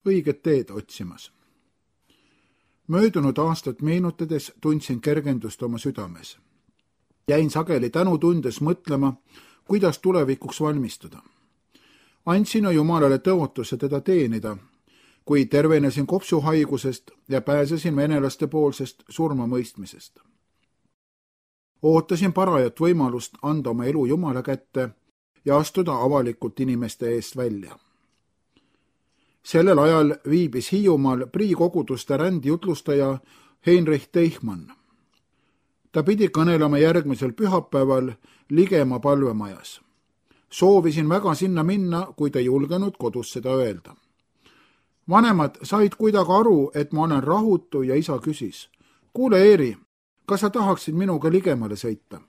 õiget teed otsimas. Möödunud aastat meenutades tundsin kergendust oma südames. Jäin sageli tänutundes mõtlema, kuidas tulevikuks valmistuda. Andsin Jumalale tõotuse teda teenida, kui tervenesin kopsuhaigusest ja pääsesin venelaste poolsest surmamõistmisest. Ootasin parajat võimalust anda oma elu Jumala kätte ja astuda avalikult inimeste eest välja. Sellel ajal viibis Hiiumaal priikoguduste rändjutlustaja Heinrich Teichmann. Ta pidi kõnelema järgmisel pühapäeval Ligemaa palvemajas. Soovisin väga sinna minna, kuid ei julgenud kodus seda öelda. Vanemad said kuidagi aru, et ma olen rahutu ja isa küsis: "Kuule, Eeri, kas sa tahaksid minuga ligemale sõita?"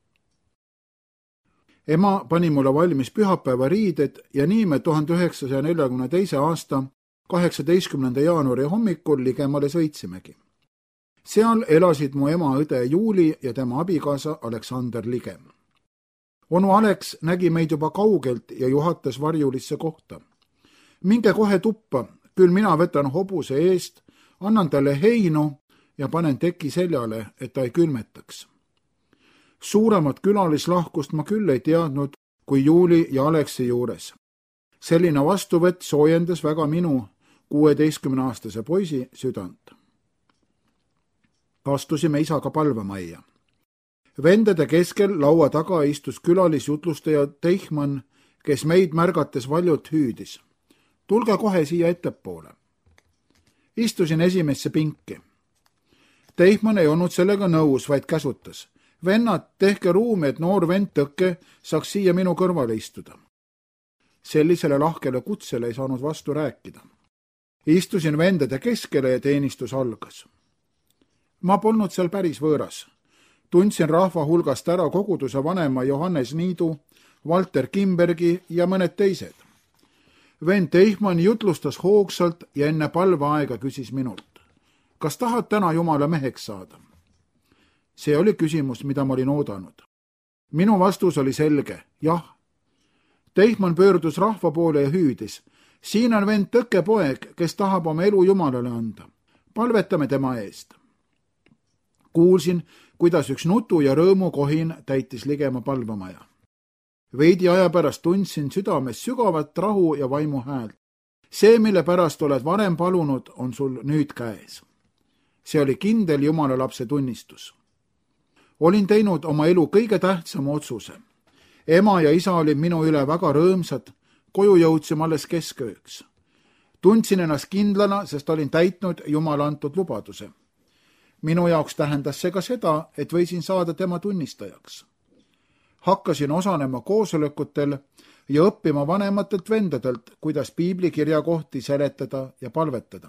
Ema pani mulle valmis pühapäeva riided ja nii me 1942. aasta 18. jaanuari hommikul ligemale sõitsimegi. Seal elasid mu ema õde Juuli ja tema abikaasa Aleksander Ligem. Onu Aleks nägi meid juba kaugelt ja juhatas varjulisse kohta. "Minge kohe tuppa, küll mina võtan hobuse eest, annan talle heinu ja panen teki seljale, et ta ei külmetaks." Suuremat külalislahkust ma küll ei teadnud kui Juuli ja Aleksi juures. Selline vastuvõtt soojendas väga minu 16-aastase poisi südant. Astusime isaga palvemajja. Vendade keskel laua taga istus külalisjutlustaja Teichmann, kes meid märgates valjult hüüdis: "Tulge kohe siia ettepoole." Istusin esimesse pinki. Teichmann ei olnud sellega nõus, vaid käsutas: "Vennad, tehke ruumi, et noor vend Tõkke saaks siia minu kõrvale istuda." Sellisele lahkele kutsele ei saanud vastu rääkida. Istusin vendade keskele ja teenistus algas. Ma polnud seal päris võõras. Tundsin rahva hulgast ära koguduse vanema Johannes Niidu, Walter Kimbergi ja mõned teised. Vend Teichmann jutlustas hoogsalt ja enne palveaega küsis minult: "Kas tahad täna Jumala meheks saada?" See oli küsimus, mida ma olin oodanud. Minu vastus oli selge: jah. Teichmann pöördus rahva poole ja hüüdis: "Siin on vend Tõkke poeg, kes tahab oma elu Jumalale anda. Palvetame tema eest." Kuulsin, kuidas üks nutu ja rõõmu kohin täitis Ligemaa palvemaja. Veidi aja pärast tundsin südames sügavat rahu ja vaimu häält. See, mille pärast oled varem palunud, on sul nüüd käes. See oli kindel Jumala lapse tunnistus. Olin teinud oma elu kõige tähtsama otsuse. Ema ja isa olid minu üle väga rõõmsad, koju jõudsime alles keskööks. Tundsin ennast kindlana, sest olin täitnud Jumala antud lubaduse. Minu jaoks tähendas see ka seda, et võisin saada tema tunnistajaks. Hakkasin osanema koosolekutel ja õppima vanematelt vendadelt, kuidas piiblikirja kohti seletada ja palvetada.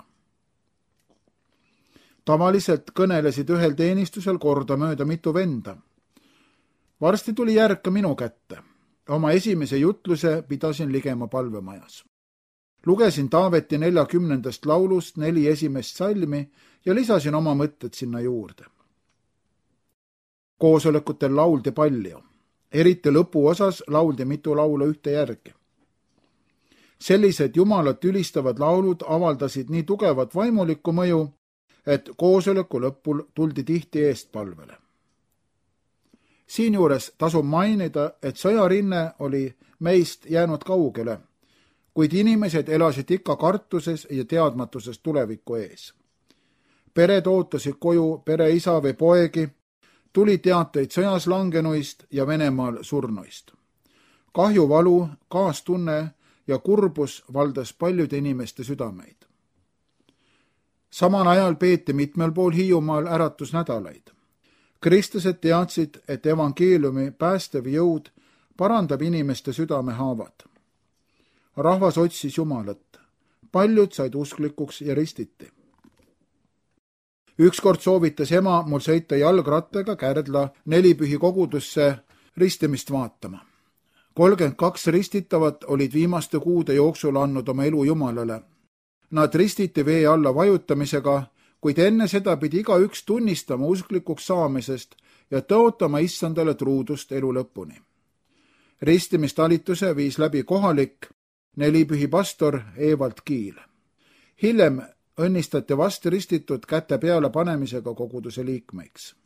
Tavaliselt kõnelesid ühel teenistusel kordamööda mitu venda. Varsti tuli järg ka minu kätte. Oma esimese jutluse pidasin Ligemaa palvemajas. Lugesin Taaveti 40. laulust 4 esimest salmi ja lisasin oma mõtted sinna juurde. Koosolekutel lauldi palju. Eriti lõpuosas lauldi mitu laulu ühte järgi. Sellised Jumalat ülistavad laulud avaldasid nii tugevat vaimulikku mõju, et koosoleku lõpul tuldi tihti eestpalvele. Siinjuures tasub mainida, et sõjarinne oli meist jäänud kaugele, kuid inimesed elasid ikka kartuses ja teadmatuses tuleviku ees. Pered ootasid koju pereisa või poegi, tuli teateid sõjas langenuist ja Venemaal surnuist. Kahjuvalu, kaastunne ja kurbus valdas paljude inimeste südameid. Samal ajal peeti mitmel pool Hiiumaal äratusnädalaid. Kristlased teadsid, et evangeeliumi päästev jõud parandab inimeste südamehaavad. Rahvas otsis Jumalat. Paljud said usklikuks ja ristiti. Ükskord soovitas ema mul sõita jalgrattaga Kärdla Nelipühi kogudusse ristimist vaatama. 32 ristitavat olid viimaste kuude jooksul andnud oma elu Jumalale. Nad ristiti vee alla vajutamisega, kuid enne seda pidi igaüks tunnistama usklikuks saamisest ja tõotama issandale truudust elu lõpuni. Ristimistalituse viis läbi kohalik Nelipühi pastor Evald Kiil. Hiljem õnnistati vast ristitud käte peale panemisega koguduse liikmeiks.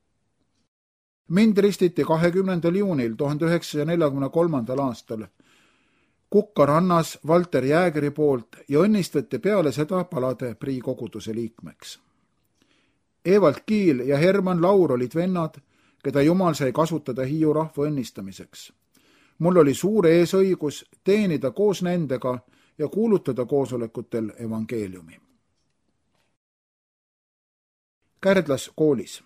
Mind ristiti 20. juunil 1943. aastal Kukka rannas Valter Jäägeri poolt ja õnnistati peale seda Palade Prii koguduse liikmeks. Evald Kiil ja Herman Laur olid vennad, keda Jumal sai kasutada Hiiu rahva õnnistamiseks. Mul oli suur eesõigus teenida koos nendega ja kuulutada koosolekutel evangeeliumi. Kärdlas koolis.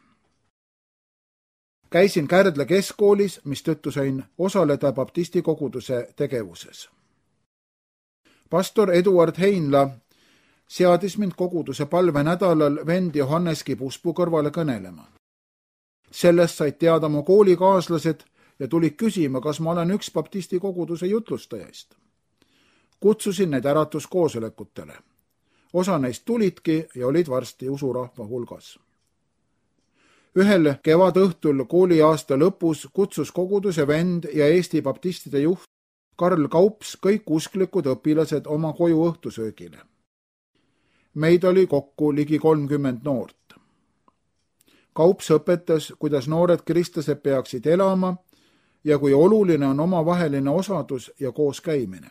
Käisin Kärdla keskkoolis, mistõttu sain osaleda baptisti koguduse tegevuses. Pastor Eduard Heinla seadis mind koguduse palvenädalal vend Johannes Kibuspuu kõrvale kõnelema. Sellest said teada mu koolikaaslased ja tulid küsima, kas ma olen üks baptisti koguduse jutlustajaist. Kutsusin neid äratuskoosolekutele. Osa neist tulidki ja olid varsti usurahva hulgas. Ühel kevadõhtul kooliaasta lõpus kutsus koguduse vend ja Eesti baptistide juht Karl Kaups kõik usklikud õpilased oma koju õhtusöögile. Meid oli kokku ligi 30 noort. Kaups õpetas, kuidas noored kristlased peaksid elama ja kui oluline on omavaheline osadus ja koos käimine.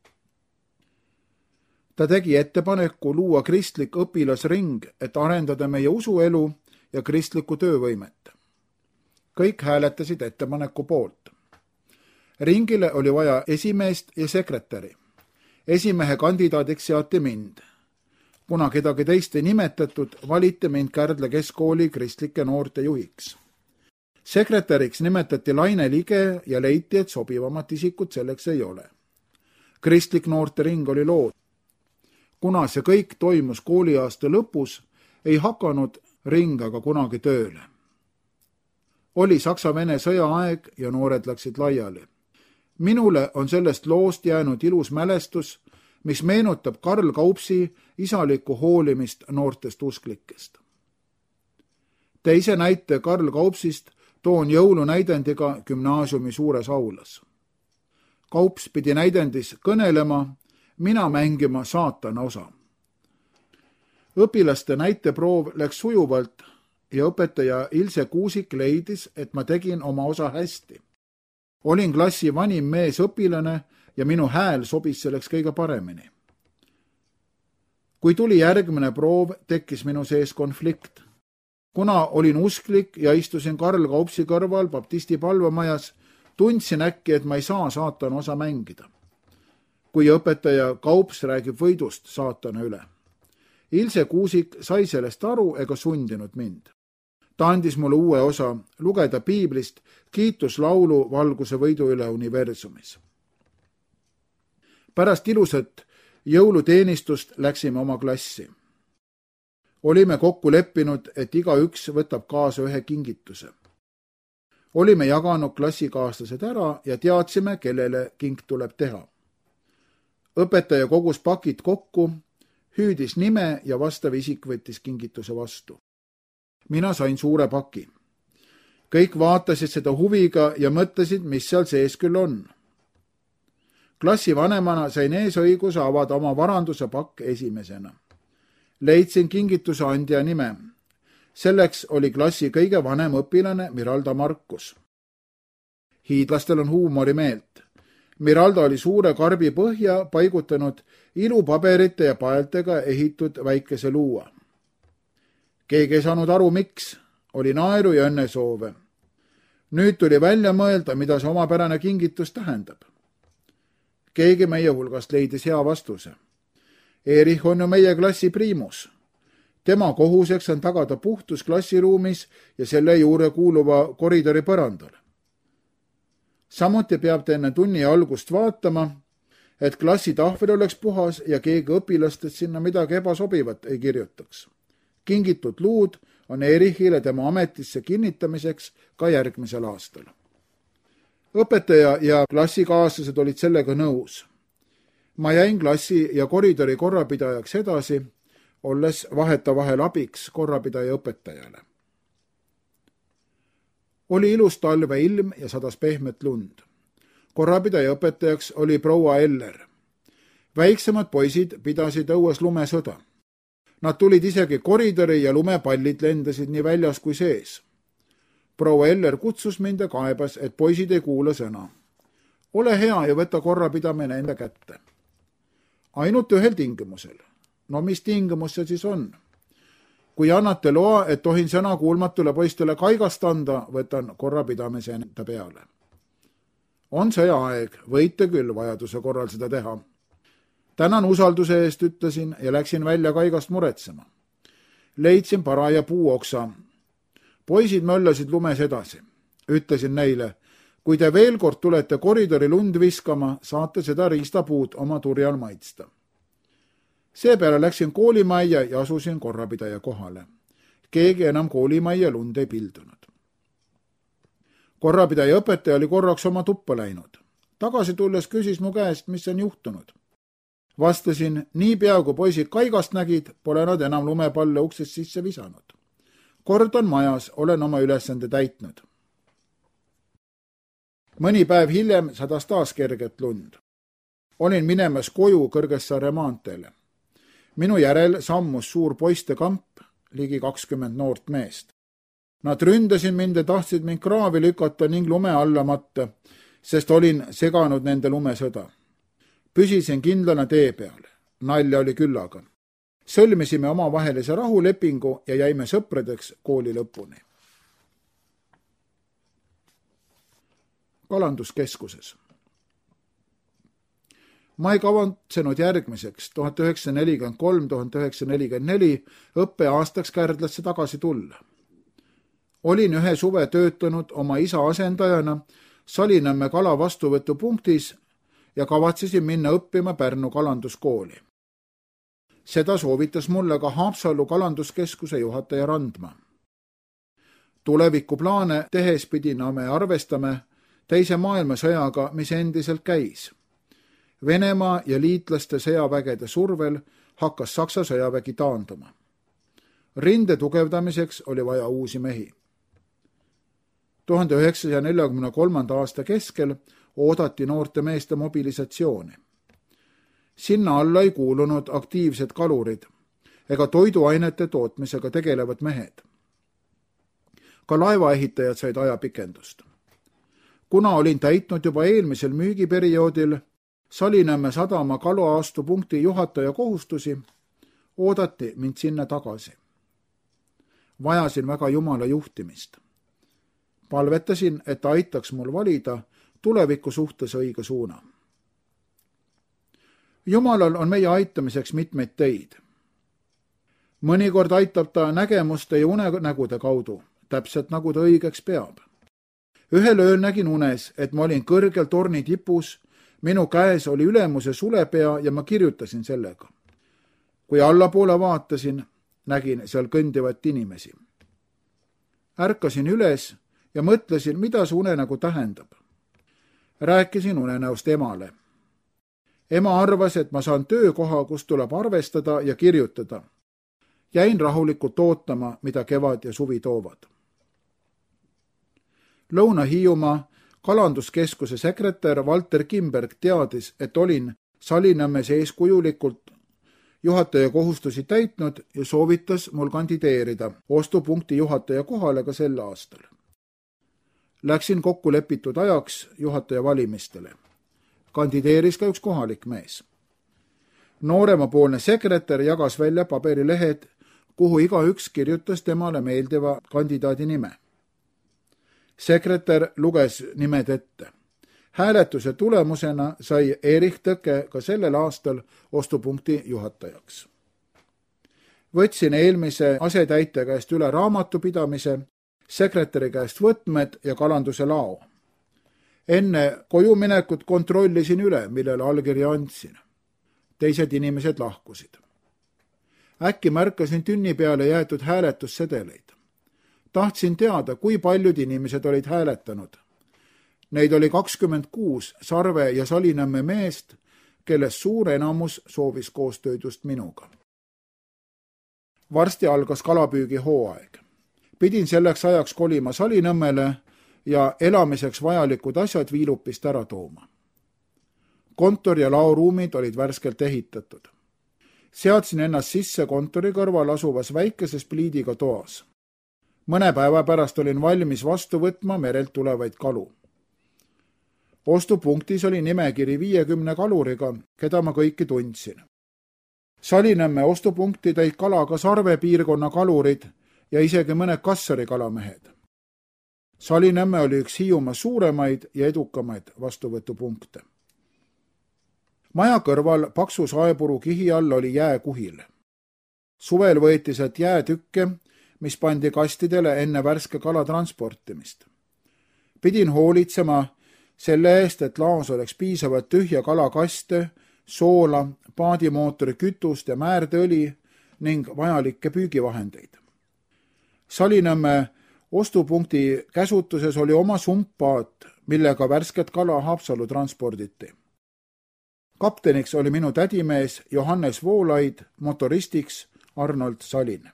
Ta tegi ettepaneku luua kristlik õpilasring, et arendada meie usuelu ja kristlikku töövõimet. Kõik hääletasid ettepaneku poolt. Ringile oli vaja esimeest ja sekretäri. Esimehe kandidaadiks seati mind. Kuna kedagi teist ei nimetatud, valiti mind Kärdla keskkooli kristlike noorte juhiks. Sekretäriks nimetati Laine Lige ja leiti, et sobivamat isikut selleks ei ole. Kristlik noorte ring oli lood. Kuna see kõik toimus kooliaasta lõpus, ei hakanud ring aga kunagi tööle. Oli Saksa-Vene sõjaaeg ja noored läksid laiali. Minule on sellest loost jäänud ilus mälestus, mis meenutab Karl Kaupsi isalikku hoolimist noortest usklikest. Teise näite Karl Kaupsist toon jõulunäidendiga gümnaasiumi suures aulas. Kaups pidi näidendis kõnelema, mina mängima saatana osa. Õpilaste näiteproov läks sujuvalt ja õpetaja Ilse Kuusik leidis, et ma tegin oma osa hästi. Olin klassi vanim mees õpilane ja minu hääl sobis selleks kõige paremini. Kui tuli järgmine proov, tekkis minu sees konflikt. Kuna olin usklik ja istusin Karl Kaupsi kõrval baptisti palvemajas, tundsin äkki, et ma ei saa saatana osa mängida. Kui õpetaja Kaups räägib võidust saatana üle. Ilse Kuusik sai sellest aru ega sundinud mind. Ta andis mulle uue osa lugeda piiblist kiituslaulu valguse võidu üle universumis. Pärast ilusat jõuluteenistust läksime oma klassi. Olime kokku leppinud, et igaüks võtab kaasa ühe kingituse. Olime jaganud klassikaaslased ära ja teadsime, kellele king tuleb teha. Õpetaja kogus pakid kokku, hüüdis nime ja vastav isik võttis kingituse vastu. Mina sain suure paki. Kõik vaatasid seda huviga ja mõtlesid, mis seal sees küll on. Klassi vanemana sain eesõiguse avada oma varanduse pakk esimesena. Leidsin kingituse andja nime. Selleks oli klassi kõige vanem õpilane Miralda Markus. Hiidlastel on huumorimeelt. Miralda oli suure karbi põhja paigutanud ilupaberite ja paeltega ehitud väikese luua. Keegi ei saanud aru, miks. Oli naeru ja õnnesoove. Nüüd tuli välja mõelda, mida see omapärane kingitus tähendab. Keegi meie hulgast leidis hea vastuse. Erich on ju meie klassi priimus. Tema kohuseks on tagada puhtus klassiruumis ja selle juurde kuuluva koridori põrandal. Samuti peab ta enne tunni algust vaatama, et klassitahvel oleks puhas ja keegi õpilastest sinna midagi ebasobivat ei kirjutaks. Kingitud luud on Erichile tema ametisse kinnitamiseks ka järgmisel aastal. Õpetaja ja klassikaaslased olid sellega nõus. Ma jäin klassi ja koridori korrapidajaks edasi, olles vahetevahel abiks korrapidaja õpetajale. Oli ilus talveilm ja sadas pehmet lund. Korrapidaja õpetajaks oli proua Eller. Väiksemad poisid pidasid õues lumesõda. Nad tulid isegi koridori ja lumepallid lendasid nii väljas kui sees. Proua Eller kutsus mind ja kaebas, et poisid ei kuula sõna. Ole hea ja võta korrapidamine enda kätte. Ainult ühel tingimusel. No mis tingimus see siis on? Kui annate loa, et tohin sõna kuulmatule poistele kaigast anda, võtan korrapidamise enda peale. On sõjaaeg, võite küll vajaduse korral seda teha. Tänan usalduse eest, ütlesin ja läksin välja kaigast muretsema. Leidsin paraja puuoksa. Poisid möllasid lumes edasi. Ütlesin neile, kui te veel kord tulete koridori lund viskama, saate seda riistapuud oma turjal maitsta. Seepeale läksin koolimajja ja asusin korrapidaja kohale. Keegi enam koolimajja lund ei pildunud. Korrapidaja õpetaja oli korraks oma tuppa läinud. Tagasi tulles küsis mu käest, mis on juhtunud. Vastasin, nii peaaegu poisid kaigast nägid, pole nad enam lumepalle uksest sisse visanud. Kord on majas, olen oma ülesande täitnud. Mõni päev hiljem sadas taas kerget lund. Olin minemas koju Kõrgessaare maanteele. Minu järel sammus suur poiste kamp, ligi 20 noort meest. Nad ründasid mind ja tahtsid mind kraavi lükata ning lume alla matta, sest olin seganud nende lumesõda. Püsisin kindlana tee peal. Nalja oli küllaga. Sõlmisime omavahelise rahulepingu ja jäime sõpradeks kooli lõpuni. Kalanduskeskuses. Ma ei kavatsenud järgmiseks 1943-1944 õppeaastaks Kärdlasse tagasi tulla. Olin ühe suve töötanud oma isa asendajana Salinämme kala vastuvõtupunktis ja kavatsesin minna õppima Pärnu kalanduskooli. Seda soovitas mulle ka Haapsallu kalanduskeskuse juhataja Randma. Tulevikuplaane tehes pidina me arvestame teise maailmasõjaga, mis endiselt käis. Venemaa ja liitlaste sõjavägede survel hakkas Saksa sõjavägi taanduma. Rinde tugevdamiseks oli vaja uusi mehi. 1943. aasta keskel oodati noorte meeste mobilisatsiooni. Sinna alla ei kuulunud aktiivsed kalurid ega toiduainete tootmisega tegelevad mehed. Ka laevaehitajad said ajapikendust. Kuna olin täitnud juba eelmisel müügiperioodil Salinämme sadama kaluaastupunkti juhataja kohustusi, oodati mind sinna tagasi. Vajasin väga Jumala juhtimist. Palvetasin, et aitaks mul valida tuleviku suhtes õige suuna. Jumalal on meie aitamiseks mitmeid teid. Mõnikord aitab ta nägemuste ja unenägude kaudu, täpselt nagu ta õigeks peab. Ühel ööl nägin unes, et ma olin kõrgel torni tipus, minu käes oli ülemuse sulepea ja ma kirjutasin sellega. Kui allapoole vaatasin, nägin seal kõndivat inimesi. Ärkasin üles ja mõtlesin, mida see unenägu tähendab. Rääkisin unenäost emale. Ema arvas, et ma saan töökoha, kus tuleb arvestada ja kirjutada. Jäin rahulikult ootama, mida kevad ja suvi toovad. Lõuna-Hiiumaa kalanduskeskuse sekretär Valter Kimberg teadis, et olin Salinämmes eeskujulikult juhataja kohustusi täitnud ja soovitas mul kandideerida ostupunkti juhataja kohale ka sel aastal. Läksin kokku lepitud ajaks juhataja valimistele. Kandideeris ka üks kohalik mees. Nooremapoolne sekretär jagas välja paberilehed, kuhu igaüks kirjutas temale meeldiva kandidaadi nime. Sekretär luges nimed ette. Hääletuse tulemusena sai Erich Tõke ka sellel aastal ostupunkti juhatajaks. Võtsin eelmise asetäitja käest üle raamatupidamise, sekretäri käest võtmed ja kalanduse lao. Enne kojuminekut kontrollisin üle, millele allkirja andsin. Teised inimesed lahkusid. Äkki märkasin tünni peale jäetud hääletussedeleid. Tahtsin teada, kui paljud inimesed olid hääletanud. Neid oli 26 Sarve ja Salinämme meest, kellest suur enamus soovis koostööd just minuga. Varsti algas kalapüügi hooaeg. Pidin selleks ajaks kolima Salinämmele ja elamiseks vajalikud asjad Viilupist ära tooma. kontor ja laoruumid olid värskelt ehitatud. Seadsin ennast sisse kontori kõrval asuvas väikeses pliidiga toas. Mõne päeva pärast olin valmis vastu võtma merelt tulevaid kalu. Ostupunktis oli nimekiri 50 kaluriga, keda ma kõiki tundsin. Salinõmme ostupunkti tõid kalaga Sarve piirkonna kalurid ja isegi mõned Kassari kalamehed. Salinõmme oli üks Hiiumaa suuremaid ja edukamaid vastuvõtupunkte. Maja kõrval paksu saepuru kihi all oli jääkuhil. Suvel võeti sealt jäätükke, mis pandi kastidele enne värske kala transportimist. Pidin hoolitsema selle eest, et laos oleks piisavalt tühja kalakaste, soola, paadimootori kütust ja määrdeõli ning vajalikke püügivahendeid. Salinõmme ostupunkti käsutuses oli oma sumppaat, millega värsket kala Haapsallu transporditi. Kapteniks oli minu tädimees Johannes Voolaid, motoristiks Arnold Salin.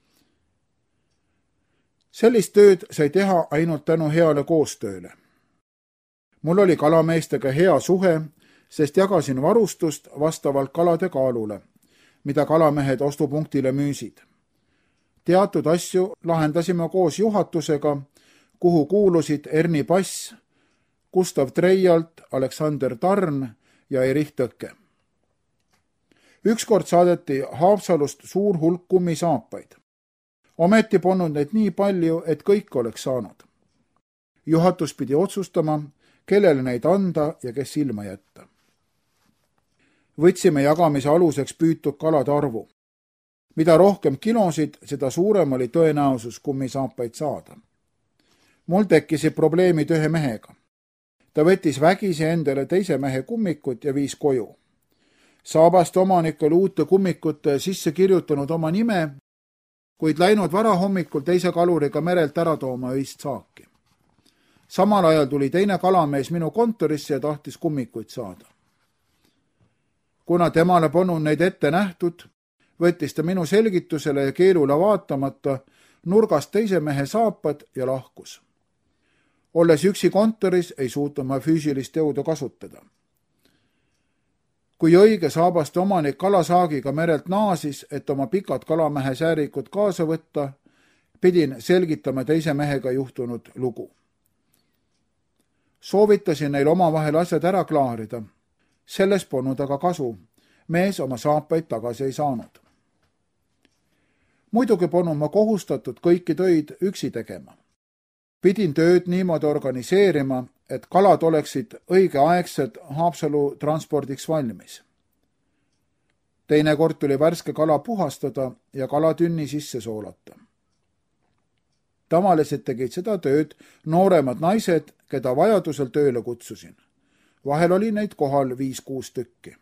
Sellist tööd sai teha ainult tänu heale koostööle. Mul oli kalameestega hea suhe, sest jagasin varustust vastavalt kalade kaalule, mida kalamehed ostupunktile müüsid. Teatud asju lahendasime koos juhatusega, kuhu kuulusid Erni Pass, Gustav Treialt, Aleksander Tarn ja Erich Tõkke. Ükskord saadeti Haapsalust suur hulk kummisaapaid. Ometi polnud neid nii palju, et kõik oleks saanud. Juhatus pidi otsustama, kellele neid anda ja kes ilma jätta. Võtsime jagamise aluseks püütud kalade arvu. Mida rohkem kilosid, seda suurem oli tõenäosus kummisaapaid saada. Mul tekkisid probleemid ühe mehega. Ta võttis vägisi endale teise mehe kummikut ja viis koju. Saabaste omanik oli uute kummikute sisse kirjutanud oma nime, kuid läinud varahommikul teise kaluriga merelt ära tooma öist saaki. Samal ajal tuli teine kalamees minu kontorisse ja tahtis kummikuid saada. Kuna temale polnud neid ette nähtud, võttis ta minu selgitusele ja keelule vaatamata nurgast teise mehe saapad ja lahkus. Olles üksi kontoris, ei suutnud ma füüsilist jõudu kasutada. Kui õige saabaste omanik kalasaagiga merelt naasis, et oma pikad kalamehe säärikud kaasa võtta, pidin selgitama teise mehega juhtunud lugu. Soovitasin neil omavahel asjad ära klaarida. Sellest polnud aga kasu. Mees oma saapaid tagasi ei saanud. Muidugi polnud ma kohustatud kõiki töid üksi tegema. Pidin tööd niimoodi organiseerima, et kalad oleksid õigeaegsed Haapsalu transpordiks valmis. Teinekord tuli värske kala puhastada ja kalatünni sisse soolata. Tavaliselt tegid seda tööd nooremad naised, keda vajadusel tööle kutsusin. Vahel oli neid kohal 5-6 tükki.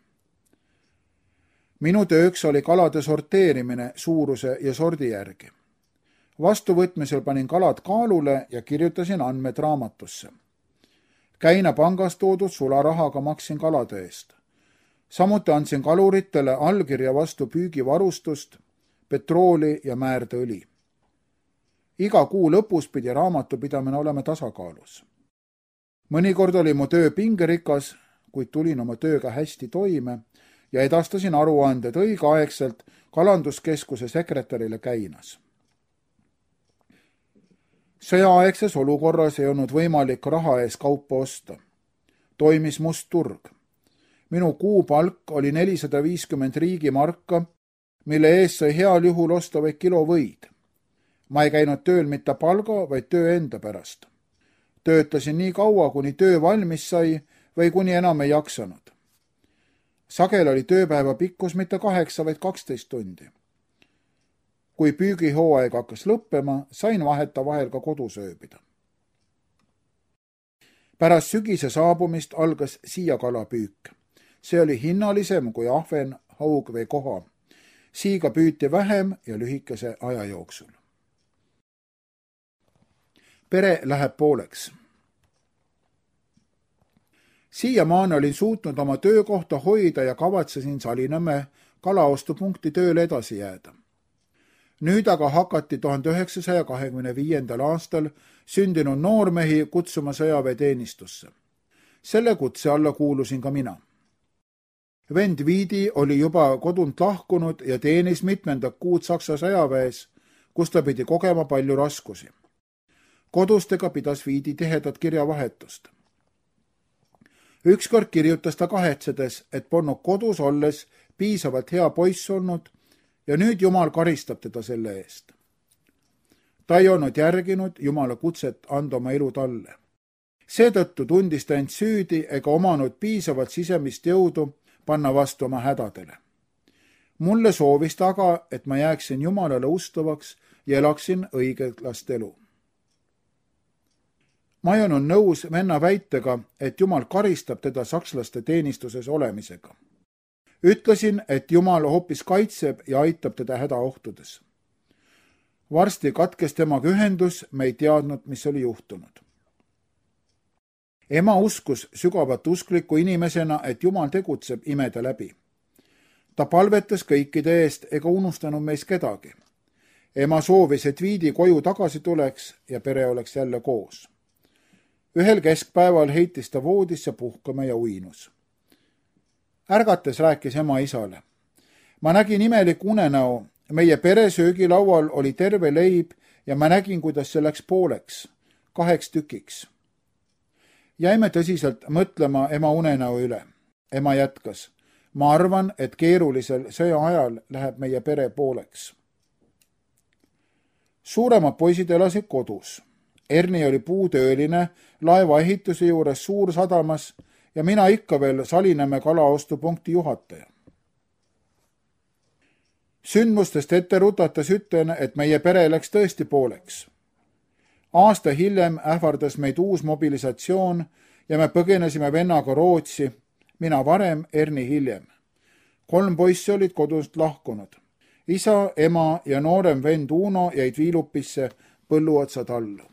Minu tööks oli kalade sorteerimine suuruse ja sordi järgi. Vastuvõtmisel panin kalad kaalule ja kirjutasin andmed raamatusse. Käina pangas toodud sularahaga maksin kalade eest. Samuti andsin kaluritele allkirja vastu püügivarustust, petrooli ja määrdeõli. Iga kuu lõpus pidi raamatupidamine olema tasakaalus. Mõnikord oli mu töö pingerikas, kuid tulin oma tööga hästi toime ja edastasin aruanded õigeaegselt kalanduskeskuse sekretärile Käinas. Sõjaaegses olukorras ei olnud võimalik raha ees kaupa osta. Toimis must turg. Minu kuupalk oli 450 riigimarka, mille eest sai heal juhul osta vaid kilo võid. Ma ei käinud tööl mitte palga, vaid töö enda pärast. Töötasin nii kaua, kuni töö valmis sai või kuni enam ei jaksanud. Sagel oli tööpäeva pikkus mitte 8, vaid 12 tundi. Kui püügihooaeg hakkas lõppema, sain vaheta vahel ka kodus ööbida. Pärast sügise saabumist algas siiakalapüük. See oli hinnalisem kui ahven, haug või koha. Siiga püüti vähem ja lühikese aja jooksul. Pere läheb pooleks. Siiamaani olin suutnud oma töökohta hoida ja kavatsesin Salinõmme kalaostupunkti tööle edasi jääda. Nüüd aga hakati 1925. aastal sündinud noormehi kutsuma sõjaväeteenistusse. Selle kutse alla kuulusin ka mina. Vend Viidi oli juba kodunt lahkunud ja teenis mitmendat kuud Saksa sõjaväes, kus ta pidi kogema palju raskusi. Kodustega pidas Viidi tihedat kirjavahetust. Ükskord kirjutas ta kahetsedes, et polnud kodus olles piisavalt hea poiss olnud ja nüüd Jumal karistab teda selle eest. Ta ei olnud järginud Jumala kutset anda oma elu talle. Seetõttu tundis ta end süüdi ega omanud piisavalt sisemist jõudu panna vastu oma hädadele. Mulle soovis ta aga, et ma jääksin Jumalale ustavaks ja elaksin õiglast elu. Ma ei olnud nõus venna väitega, et Jumal karistab teda sakslaste teenistuses olemisega. Ütlesin, et Jumal hoopis kaitseb ja aitab teda hädaohtudes. Varsti katkes temaga ühendus, me ei teadnud, mis oli juhtunud. Ema uskus sügavat uskliku inimesena, et Jumal tegutseb imede läbi. Ta palvetas kõikide eest ega unustanud meist kedagi. Ema soovis, et Viidi koju tagasi tuleks ja pere oleks jälle koos. Ühel keskpäeval heitis ta voodisse puhkama ja uinus. Ärgates rääkis ema isale. Ma nägin imelik unenäo, meie pere söögilaual oli terve leib ja ma nägin, kuidas see läks pooleks, 2 tükiks. Jäime tõsiselt mõtlema ema unenäo üle. Ema jätkas. Ma arvan, et keerulisel sõja ajal läheb meie pere pooleks. Suuremad poisid elasid kodus. Erni oli puutööline laeva ehituse juures Suursadamas ja mina ikka veel Salinämme kalaostupunkti juhataja. Sündmustest ette rutates ütlen, et meie pere läks tõesti pooleks. Aasta hiljem ähvardas meid uus mobilisatsioon ja me põgenesime vennaga Rootsi, mina varem, Erni hiljem. 3 poissi olid kodust lahkunud. Isa, ema ja noorem vend Uno jäid Viilupisse põlluotsa tallu.